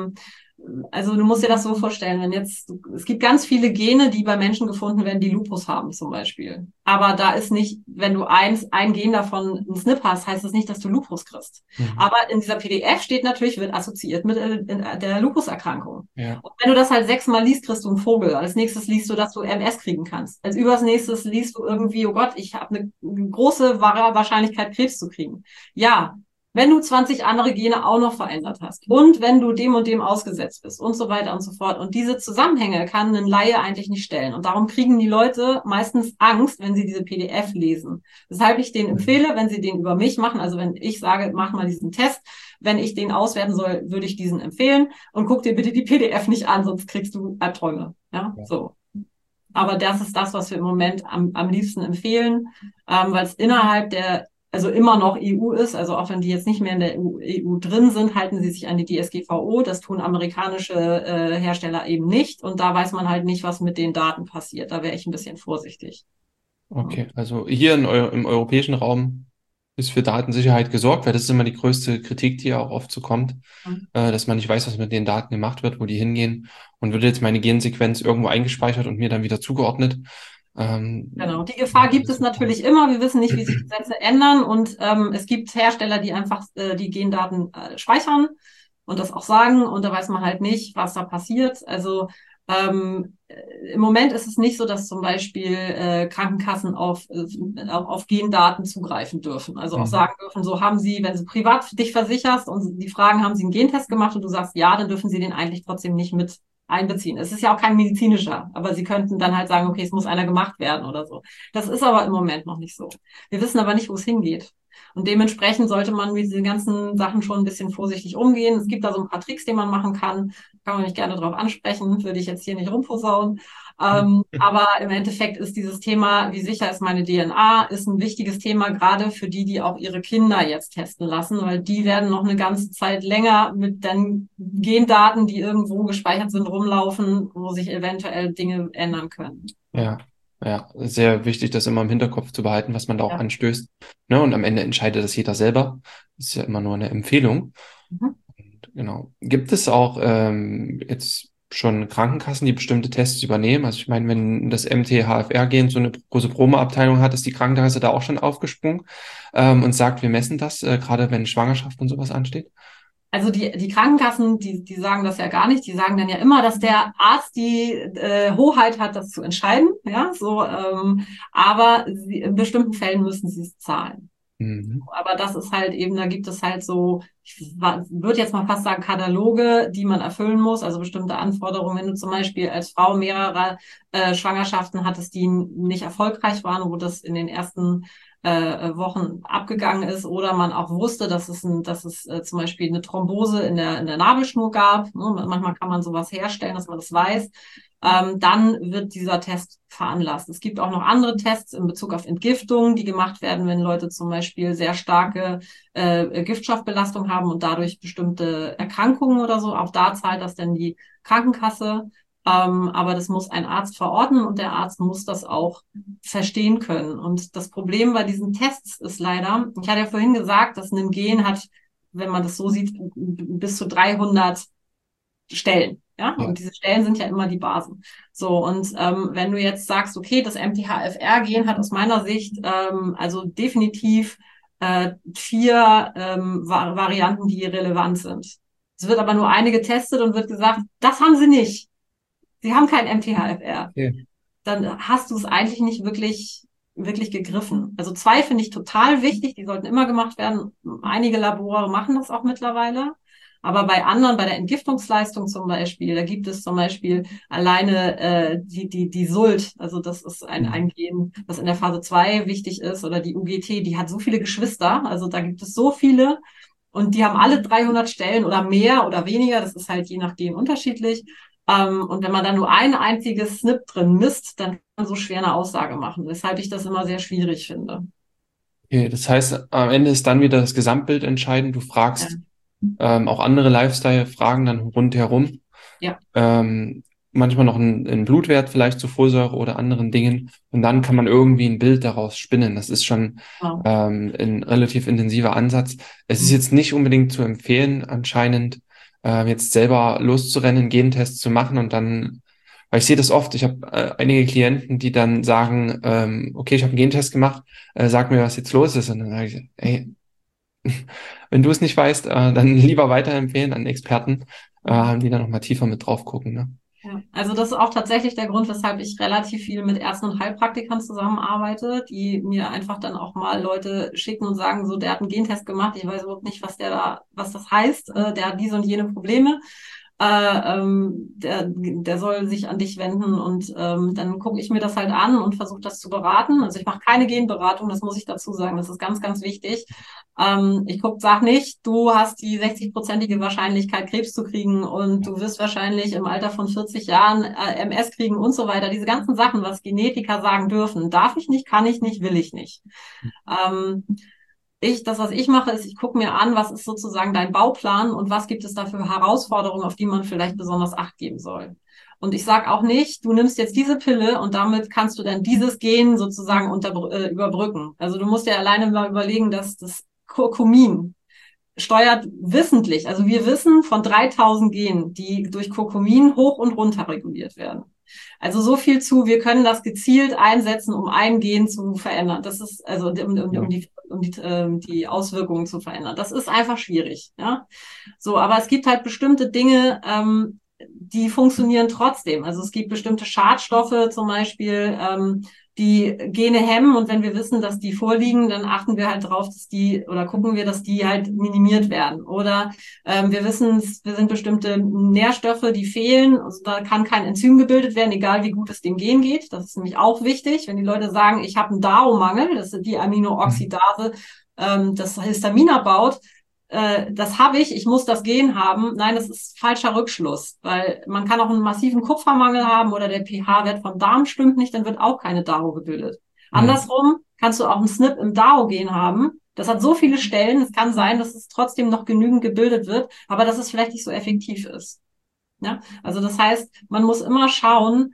also du musst dir das so vorstellen, es gibt ganz viele Gene, die bei Menschen gefunden werden, die Lupus haben zum Beispiel. Aber da ist nicht, wenn du ein Gen davon einen SNP hast, heißt das nicht, dass du Lupus kriegst. Aber in dieser PDF steht natürlich, wird assoziiert mit der Lupus-Erkrankung. Ja. Und wenn du das halt 6-mal liest, kriegst du einen Vogel. Als nächstes liest du, dass du MS kriegen kannst. Als übernächstes liest du irgendwie, oh Gott, ich habe eine große Wahrscheinlichkeit, Krebs zu kriegen. Ja, wenn du 20 andere Gene auch noch verändert hast und wenn du dem und dem ausgesetzt bist und so weiter und so fort. Und diese Zusammenhänge kann ein Laie eigentlich nicht stellen. Und darum kriegen die Leute meistens Angst, wenn sie diese PDF lesen. Weshalb ich denen empfehle, wenn sie den über mich machen, also wenn ich sage, mach mal diesen Test, wenn ich den auswerten soll, würde ich diesen empfehlen und guck dir bitte die PDF nicht an, sonst kriegst du Albträume. Ja, so. Aber das ist das, was wir im Moment am liebsten empfehlen, weil es innerhalb also immer noch EU ist, also auch wenn die jetzt nicht mehr in der EU drin sind, halten sie sich an die DSGVO. Das tun amerikanische Hersteller eben nicht. Und da weiß man halt nicht, was mit den Daten passiert. Da wäre ich ein bisschen vorsichtig. Okay, also hier im europäischen Raum ist für Datensicherheit gesorgt, weil das ist immer die größte Kritik, die ja auch oft so kommt, dass man nicht weiß, was mit den Daten gemacht wird, wo die hingehen und wird jetzt meine Gensequenz irgendwo eingespeichert und mir dann wieder zugeordnet. Genau, die Gefahr gibt es natürlich immer. Wir wissen nicht, wie sich Gesetze ändern und es gibt Hersteller, die einfach die Gendaten speichern und das auch sagen und da weiß man halt nicht, was da passiert. Also im Moment ist es nicht so, dass zum Beispiel Krankenkassen auf Gendaten zugreifen dürfen. Also auch sagen dürfen, so haben sie, wenn sie privat für dich versicherst und die fragen, haben sie einen Gentest gemacht und du sagst ja, dann dürfen sie den eigentlich trotzdem nicht mit einbeziehen. Es ist ja auch kein medizinischer, aber sie könnten dann halt sagen, okay, es muss einer gemacht werden oder so. Das ist aber im Moment noch nicht so. Wir wissen aber nicht, wo es hingeht. Und dementsprechend sollte man mit diesen ganzen Sachen schon ein bisschen vorsichtig umgehen. Es gibt da so ein paar Tricks, die man machen kann. Kann man mich gerne darauf ansprechen, würde ich jetzt hier nicht rumposaunen. Aber im Endeffekt ist dieses Thema, wie sicher ist meine DNA, ist ein wichtiges Thema, gerade für die, die auch ihre Kinder jetzt testen lassen, weil die werden noch eine ganze Zeit länger mit den Gendaten, die irgendwo gespeichert sind, rumlaufen, wo sich eventuell Dinge ändern können. Ja, ja, sehr wichtig, das immer im Hinterkopf zu behalten, was man da auch Ja. anstößt. Ne? Und am Ende entscheidet das jeder selber. Das ist ja immer nur eine Empfehlung. Mhm. Und genau. Gibt es auch jetzt schon Krankenkassen, die bestimmte Tests übernehmen? Also ich meine, wenn das MT-HFR-Gen so eine große Promo-Abteilung hat, ist die Krankenkasse da auch schon aufgesprungen und sagt, wir messen das, gerade wenn Schwangerschaft und sowas ansteht? Also die Krankenkassen, die sagen das ja gar nicht. Die sagen dann ja immer, dass der Arzt die Hoheit hat, das zu entscheiden. Ja, so. Aber in bestimmten Fällen müssen sie es zahlen. Mhm. Aber das ist halt eben, da gibt es halt so, ich würde jetzt mal fast sagen, Kataloge, die man erfüllen muss, also bestimmte Anforderungen. Wenn du zum Beispiel als Frau mehrere Schwangerschaften hattest, die nicht erfolgreich waren, wo das in den ersten Wochen abgegangen ist oder man auch wusste, dass es zum Beispiel eine Thrombose in der Nabelschnur gab. Ne? Manchmal kann man sowas herstellen, dass man das weiß. Dann wird dieser Test veranlasst. Es gibt auch noch andere Tests in Bezug auf Entgiftung, die gemacht werden, wenn Leute zum Beispiel sehr starke Giftstoffbelastung haben und dadurch bestimmte Erkrankungen oder so. Auch da zahlt das dann die Krankenkasse. Aber das muss ein Arzt verordnen und der Arzt muss das auch verstehen können. Und das Problem bei diesen Tests ist leider, ich hatte ja vorhin gesagt, dass ein Gen hat, wenn man das so sieht, bis zu 300 Stellen. Ja, Ja. und diese Stellen sind ja immer die Basen. So, und wenn du jetzt sagst, okay, das MTHFR-Gen hat aus meiner Sicht also definitiv 4 Varianten, die relevant sind. Es wird aber nur eine getestet und wird gesagt, das haben sie nicht. Sie haben kein MTHFR. Okay. Dann hast du es eigentlich nicht wirklich gegriffen. Also 2 finde ich total wichtig, die sollten immer gemacht werden. Einige Labore machen das auch mittlerweile. Aber bei anderen, bei der Entgiftungsleistung zum Beispiel, da gibt es zum Beispiel alleine die SULT, also das ist ein Gen, das in der Phase 2 wichtig ist, oder die UGT, die hat so viele Geschwister, also da gibt es so viele und die haben alle 300 Stellen oder mehr oder weniger, das ist halt je nach Gen unterschiedlich. Und wenn man dann nur ein einziges SNP drin misst, dann kann man so schwer eine Aussage machen, weshalb ich das immer sehr schwierig finde. Okay, das heißt, am Ende ist dann wieder das Gesamtbild entscheidend. Du Ja. fragst auch andere Lifestyle-Fragen dann rundherum. Ja. Manchmal noch ein Blutwert vielleicht zu Folsäure oder anderen Dingen. Und dann kann man irgendwie ein Bild daraus spinnen. Das ist schon Genau. ein relativ intensiver Ansatz. Es ist jetzt nicht unbedingt zu empfehlen, anscheinend jetzt selber loszurennen, einen Gentest zu machen und dann, weil ich sehe das oft, ich habe einige Klienten, die dann sagen, okay, ich habe einen Gentest gemacht, sag mir, was jetzt los ist. Und dann sage ich, ey, wenn du es nicht weißt, dann lieber weiterempfehlen an Experten, die da nochmal tiefer mit drauf gucken. Ne? Ja, also das ist auch tatsächlich der Grund, weshalb ich relativ viel mit Ärzten und Heilpraktikern zusammenarbeite, die mir einfach dann auch mal Leute schicken und sagen, so, der hat einen Gentest gemacht, ich weiß überhaupt nicht, was das heißt, der hat diese und jene Probleme. Der soll sich an dich wenden und dann gucke ich mir das halt an und versuche das zu beraten. Also ich mache keine Genberatung, das muss ich dazu sagen, das ist ganz, ganz wichtig. Sag nicht, du hast die 60-prozentige Wahrscheinlichkeit, Krebs zu kriegen und du wirst wahrscheinlich im Alter von 40 Jahren MS kriegen und so weiter. Diese ganzen Sachen, was Genetiker sagen dürfen, darf ich nicht, kann ich nicht, will ich nicht. Was ich mache, ist, ich gucke mir an, was ist sozusagen dein Bauplan und was gibt es da für Herausforderungen, auf die man vielleicht besonders Acht geben soll. Und ich sage auch nicht, du nimmst jetzt diese Pille und damit kannst du dann dieses Gen sozusagen überbrücken. Also du musst dir alleine mal überlegen, dass das Kurkumin steuert wissentlich, also wir wissen von 3000 Genen, die durch Kurkumin hoch und runter reguliert werden. Also so viel zu, wir können das gezielt einsetzen, um ein Gen zu verändern. Das ist, also die Auswirkungen zu verändern. Das ist einfach schwierig. Ja? So, aber es gibt halt bestimmte Dinge, die funktionieren trotzdem. Also es gibt bestimmte Schadstoffe zum Beispiel, die Gene hemmen, und wenn wir wissen, dass die vorliegen, dann achten wir halt drauf, dass die, oder gucken wir, dass die halt minimiert werden. Oder wir wissen, wir sind bestimmte Nährstoffe, die fehlen, also da kann kein Enzym gebildet werden, egal wie gut es dem Gen geht. Das ist nämlich auch wichtig, wenn die Leute sagen, ich habe einen DAO-Mangel, das ist die Aminooxidase, das Histamin abbaut, das habe ich muss das Gen haben. Nein, das ist falscher Rückschluss, weil man kann auch einen massiven Kupfermangel haben oder der pH-Wert vom Darm stimmt nicht, dann wird auch keine DAO gebildet. Andersrum kannst du auch einen SNP im DAO-Gen haben. Das hat so viele Stellen, es kann sein, dass es trotzdem noch genügend gebildet wird, aber dass es vielleicht nicht so effektiv ist. Ja? Also das heißt, man muss immer schauen,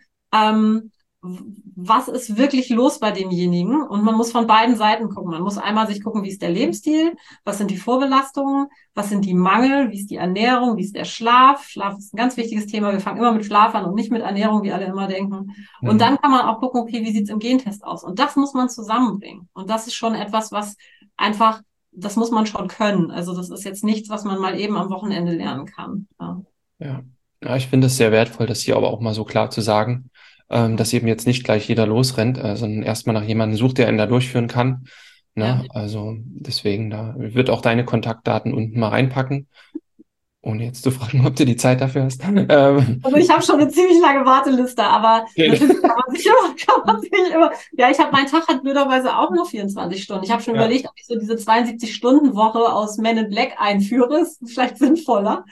was ist wirklich los bei demjenigen, und man muss von beiden Seiten gucken. Man muss einmal sich gucken, wie ist der Lebensstil, was sind die Vorbelastungen, was sind die Mangel, wie ist die Ernährung, wie ist der Schlaf. Schlaf ist ein ganz wichtiges Thema. Wir fangen immer mit Schlaf an und nicht mit Ernährung, wie alle immer denken. Und dann kann man auch gucken, okay, wie sieht es im Gentest aus? Und das muss man zusammenbringen. Und das ist schon etwas, was einfach, das muss man schon können. Also das ist jetzt nichts, was man mal eben am Wochenende lernen kann. Ja, ja, ich finde es sehr wertvoll, das hier aber auch mal so klar zu sagen, dass eben jetzt nicht gleich jeder losrennt, sondern erstmal nach jemandem sucht, der ihn da durchführen kann. Ne? Ja. Also deswegen, da wird auch deine Kontaktdaten unten mal reinpacken, ohne jetzt zu fragen, ob du die Zeit dafür hast. Also ich habe schon eine ziemlich lange Warteliste, aber natürlich kann man sich immer, ja, mein Tag hat blöderweise auch nur 24 Stunden. Ich habe schon überlegt, ob ich so diese 72-Stunden-Woche aus Men in Black einführe, ist vielleicht sinnvoller.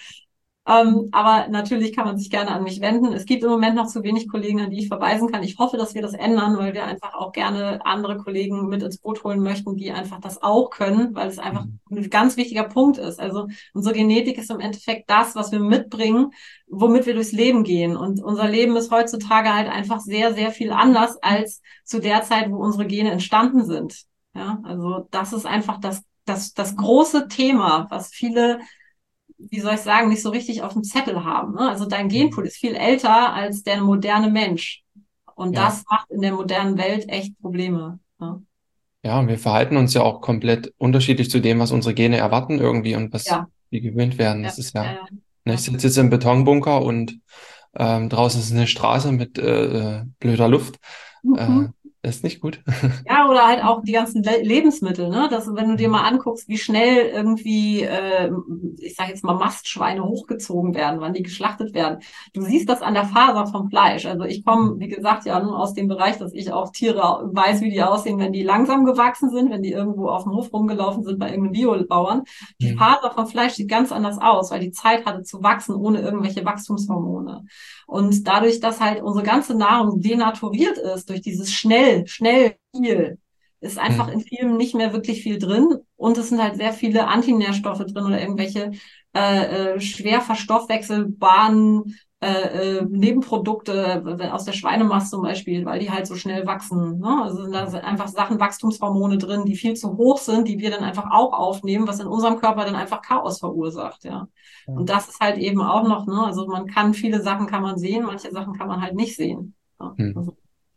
Aber natürlich kann man sich gerne an mich wenden. Es gibt im Moment noch zu wenig Kollegen, an die ich verweisen kann. Ich hoffe, dass wir das ändern, weil wir einfach auch gerne andere Kollegen mit ins Boot holen möchten, die einfach das auch können, weil es einfach ein ganz wichtiger Punkt ist. Also unsere Genetik ist im Endeffekt das, was wir mitbringen, womit wir durchs Leben gehen. Und unser Leben ist heutzutage halt einfach sehr, sehr viel anders als zu der Zeit, wo unsere Gene entstanden sind. Ja, also das ist einfach das große Thema, was viele, wie soll ich sagen, nicht so richtig auf dem Zettel haben. Ne? Also dein Genpool ist viel älter als der moderne Mensch. Und das macht in der modernen Welt echt Probleme. Ne? Ja, und wir verhalten uns ja auch komplett unterschiedlich zu dem, was unsere Gene erwarten irgendwie und was wir gewöhnt werden. Das ist ne, ich sitze jetzt im Betonbunker und draußen ist eine Straße mit blöder Luft. Das ist nicht gut. Ja, oder halt auch die ganzen Lebensmittel, ne? Das, wenn du dir mal anguckst, wie schnell irgendwie, ich sage jetzt mal, Mastschweine hochgezogen werden, wann die geschlachtet werden. Du siehst das an der Faser vom Fleisch. Also ich komme, wie gesagt, ja nur aus dem Bereich, dass ich auch Tiere weiß, wie die aussehen, wenn die langsam gewachsen sind, wenn die irgendwo auf dem Hof rumgelaufen sind bei irgendeinem Biobauern. Die Faser vom Fleisch sieht ganz anders aus, weil die Zeit hatte zu wachsen ohne irgendwelche Wachstumshormone. Und dadurch, dass halt unsere ganze Nahrung denaturiert ist durch dieses schnell, viel, ist einfach in vielem nicht mehr wirklich viel drin. Und es sind halt sehr viele Antinährstoffe drin oder irgendwelche schwer verstoffwechselbaren Nebenprodukte aus der Schweinemast zum Beispiel, weil die halt so schnell wachsen. Ne? Also da sind einfach Sachen, Wachstumshormone drin, die viel zu hoch sind, die wir dann einfach auch aufnehmen, was in unserem Körper dann einfach Chaos verursacht. Ja. Und das ist halt eben auch noch, ne? Also viele Sachen kann man sehen, manche Sachen kann man halt nicht sehen. Ja. Also,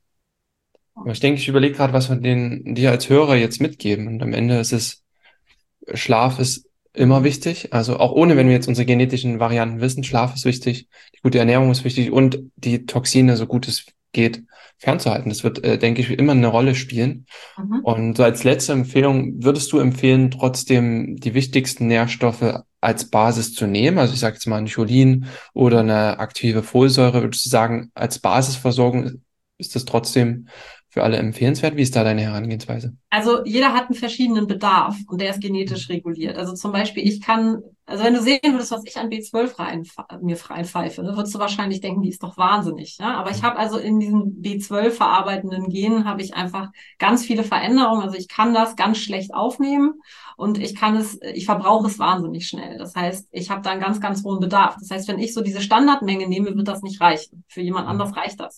aber ich denke, ich überlege gerade, was wir dir als Hörer jetzt mitgeben. Und am Ende ist es, Schlaf ist immer wichtig. Also auch ohne, wenn wir jetzt unsere genetischen Varianten wissen, Schlaf ist wichtig, die gute Ernährung ist wichtig und die Toxine, so gut es geht, fernzuhalten. Das wird, denke ich, immer eine Rolle spielen. Und so als letzte Empfehlung, würdest du empfehlen, trotzdem die wichtigsten Nährstoffe als Basis zu nehmen? Also ich sage jetzt mal ein Cholin oder eine aktive Folsäure. Würdest du sagen, als Basisversorgung ist das trotzdem für alle empfehlenswert? Wie ist da deine Herangehensweise? Also jeder hat einen verschiedenen Bedarf und der ist genetisch reguliert. Also zum Beispiel, ich kann Also wenn du sehen würdest, was ich an B12 mir reinpfeife, ne, würdest du wahrscheinlich denken, die ist doch wahnsinnig. Ja? Aber ich habe also in diesen B12 verarbeitenden Genen habe ich einfach ganz viele Veränderungen. Also ich kann das ganz schlecht aufnehmen und ich verbrauche es wahnsinnig schnell. Das heißt, ich habe da einen ganz, ganz hohen Bedarf. Das heißt, wenn ich so diese Standardmenge nehme, wird das nicht reichen. Für jemand anders reicht das.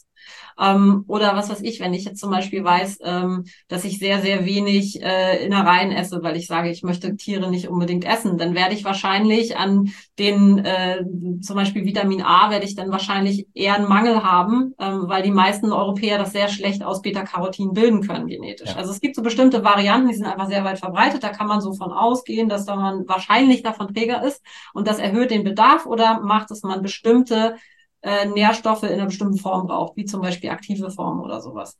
Oder was weiß ich, wenn ich jetzt zum Beispiel weiß, dass ich sehr, sehr wenig Innereien esse, weil ich sage, ich möchte Tiere nicht unbedingt essen, dann werde ich wahrscheinlich an den, zum Beispiel Vitamin A, werde ich dann wahrscheinlich eher einen Mangel haben, weil die meisten Europäer das sehr schlecht aus Beta-Carotin bilden können genetisch. Ja. Also es gibt so bestimmte Varianten, die sind einfach sehr weit verbreitet, da kann man so von ausgehen, dass da man wahrscheinlich davon Träger ist und das erhöht den Bedarf oder macht es man bestimmte Nährstoffe in einer bestimmten Form braucht, wie zum Beispiel aktive Formen oder sowas.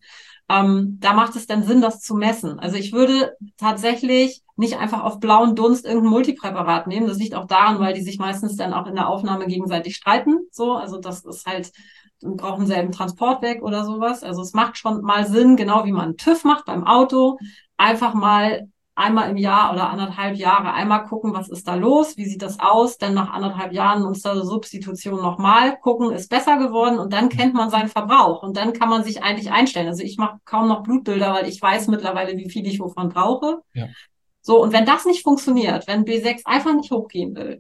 Da macht es dann Sinn, das zu messen. Also ich würde tatsächlich nicht einfach auf blauen Dunst irgendein Multipräparat nehmen. Das liegt auch daran, weil die sich meistens dann auch in der Aufnahme gegenseitig streiten. So, also das ist halt, brauchen selben Transportweg oder sowas. Also es macht schon mal Sinn, genau wie man TÜV macht beim Auto, einfach mal einmal im Jahr oder 1,5 Jahre einmal gucken, was ist da los, wie sieht das aus, dann nach 1,5 Jahren uns da Substitution nochmal gucken, ist besser geworden und dann kennt man seinen Verbrauch und dann kann man sich eigentlich einstellen. Also ich mache kaum noch Blutbilder, weil ich weiß mittlerweile, wie viel ich wovon brauche. Ja. So, und wenn das nicht funktioniert, wenn B6 einfach nicht hochgehen will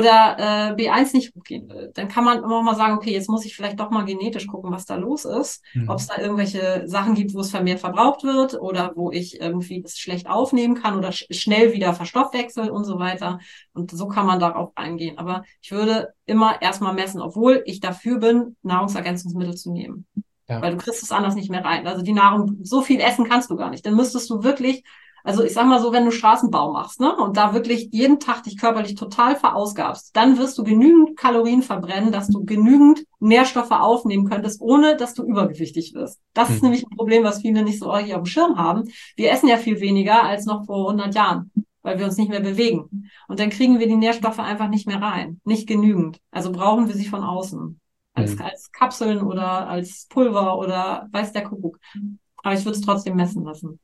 oder B1 nicht hochgehen will, dann kann man immer mal sagen, okay, jetzt muss ich vielleicht doch mal genetisch gucken, was da los ist, ob es da irgendwelche Sachen gibt, wo es vermehrt verbraucht wird oder wo ich irgendwie das schlecht aufnehmen kann oder schnell wieder verstoffwechselt und so weiter. Und so kann man darauf eingehen. Aber ich würde immer erstmal messen, obwohl ich dafür bin, Nahrungsergänzungsmittel zu nehmen. Ja. Weil du kriegst es anders nicht mehr rein. Also die Nahrung, so viel essen kannst du gar nicht. Dann müsstest du wirklich, also ich sag mal so, wenn du Straßenbau machst, ne, und da wirklich jeden Tag dich körperlich total verausgabst, dann wirst du genügend Kalorien verbrennen, dass du genügend Nährstoffe aufnehmen könntest, ohne dass du übergewichtig wirst. Das ist nämlich ein Problem, was viele nicht so hier auf dem Schirm haben. Wir essen ja viel weniger als noch vor 100 Jahren, weil wir uns nicht mehr bewegen. Und dann kriegen wir die Nährstoffe einfach nicht mehr rein. Nicht genügend. Also brauchen wir sie von außen. Als Kapseln oder als Pulver oder weiß der Kuckuck. Aber ich würde es trotzdem messen lassen.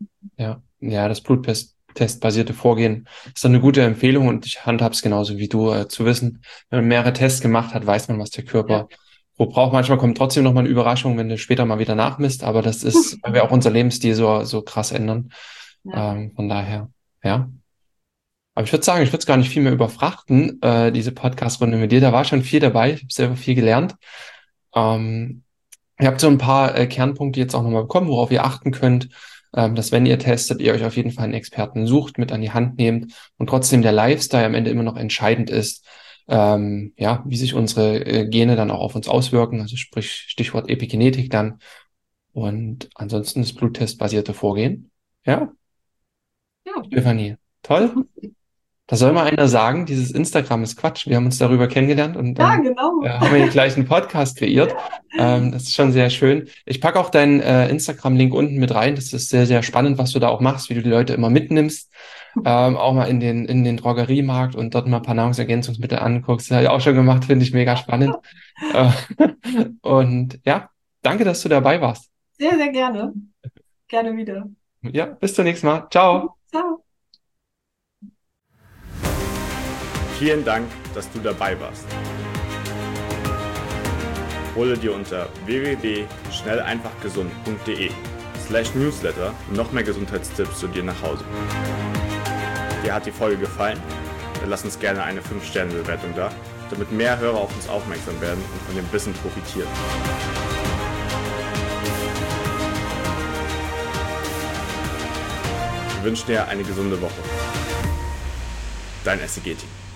Ja, das Bluttest-basierte Vorgehen ist dann eine gute Empfehlung und ich handhabe es genauso wie du, zu wissen, wenn man mehrere Tests gemacht hat, weiß man, was der Körper wo braucht. Manchmal kommt trotzdem noch mal eine Überraschung, wenn du später mal wieder nachmisst, aber das ist, weil wir auch unser Lebensstil so krass ändern. Von daher, ja. Aber ich würde sagen, ich würde es gar nicht viel mehr überfrachten, diese Podcast-Runde mit dir. Da war schon viel dabei, ich habe selber viel gelernt. Ihr habt so ein paar Kernpunkte jetzt auch nochmal bekommen, worauf ihr achten könnt, dass wenn ihr testet, ihr euch auf jeden Fall einen Experten sucht, mit an die Hand nehmt und trotzdem der Lifestyle am Ende immer noch entscheidend ist, wie sich unsere Gene dann auch auf uns auswirken, also sprich Stichwort Epigenetik dann und ansonsten das Bluttestbasierte Vorgehen. Ja, Stefanie, toll. Da soll mal einer sagen, dieses Instagram ist Quatsch. Wir haben uns darüber kennengelernt und dann haben wir den gleichen Podcast kreiert. Das ist schon sehr schön. Ich packe auch deinen Instagram-Link unten mit rein. Das ist sehr, sehr spannend, was du da auch machst, wie du die Leute immer mitnimmst. Auch mal in den Drogeriemarkt und dort mal ein paar Nahrungsergänzungsmittel anguckst. Das habe ich auch schon gemacht, finde ich mega spannend. Und ja, danke, dass du dabei warst. Sehr, sehr gerne. Gerne wieder. Ja, bis zum nächsten Mal. Ciao. Ciao. Vielen Dank, dass du dabei warst. Hole dir unter www.schnelleinfachgesund.de/newsletter noch mehr Gesundheitstipps zu dir nach Hause. Dir hat die Folge gefallen? Dann lass uns gerne eine 5-Sterne-Bewertung da, damit mehr Hörer auf uns aufmerksam werden und von dem Wissen profitieren. Wir wünschen dir eine gesunde Woche. Dein SEG-Team.